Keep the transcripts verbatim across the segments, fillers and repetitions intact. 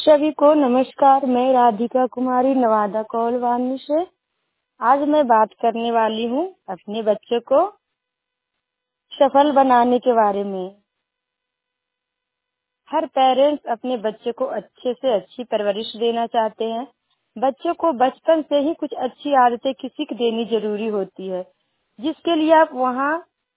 सभी को नमस्कार। मैं राधिका कुमारी नवादा कोलवानी से आज मैं बात करने वाली हूँ अपने बच्चे को सफल बनाने के बारे में। हर पेरेंट्स अपने बच्चे को अच्छे से अच्छी परवरिश देना चाहते हैं। बच्चों को बचपन से ही कुछ अच्छी आदतें की सीख देनी जरूरी होती है, जिसके लिए आप वहाँ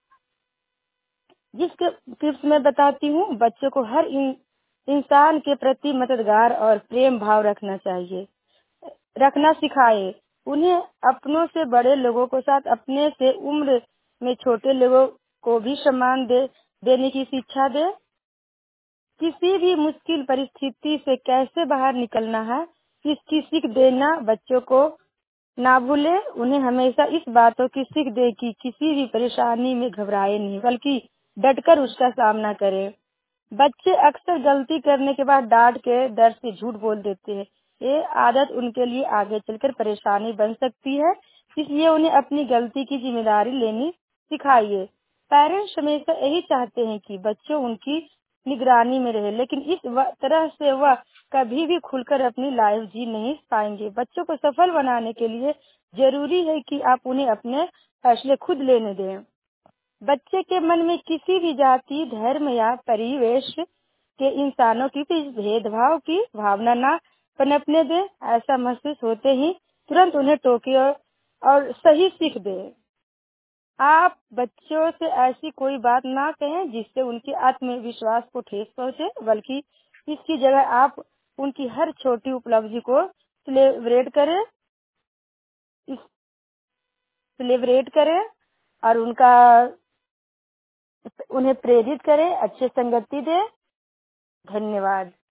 जिसके टिप्स मैं बताती हूँ। बच्चों को हर इन, इंसान के प्रति मददगार और प्रेम भाव रखना चाहिए रखना सिखाए। उन्हें अपनों से बड़े लोगों के साथ अपने से उम्र में छोटे लोगों को भी सम्मान दे देने की शिक्षा दे। किसी भी मुश्किल परिस्थिति से कैसे बाहर निकलना है, इसकी सीख देना बच्चों को ना भूले। उन्हें हमेशा इस बातों की सीख दे कि किसी भी परेशानी में घबराए नहीं, बल्कि डटकर उसका सामना करें। बच्चे अक्सर गलती करने के बाद डांट के डर से झूठ बोल देते हैं। ये आदत उनके लिए आगे चलकर परेशानी बन सकती है, इसलिए उन्हें अपनी गलती की जिम्मेदारी लेनी सिखाइए। पेरेंट्स हमेशा यही चाहते हैं कि बच्चों उनकी निगरानी में रहे, लेकिन इस तरह से वह कभी भी खुलकर अपनी लाइफ जी नहीं पाएंगे। बच्चों को सफल बनाने के लिए जरूरी है कि आप उन्हें अपने फैसले खुद लेने दें। बच्चे के मन में किसी भी जाति, धर्म या परिवेश के इंसानों की भी भेदभाव की भावना ना पनपने दे। ऐसा महसूस होते ही तुरंत उन्हें टोके और, और सही सीख दे। आप बच्चों से ऐसी कोई बात ना कहें जिससे उनके आत्मविश्वास को ठेस पहुंचे, बल्कि इसकी जगह आप उनकी हर छोटी उपलब्धि को सेलिब्रेट करें सेलिब्रेट करें और उनका उन्हें प्रेरित करें, अच्छे संगति दें। धन्यवाद।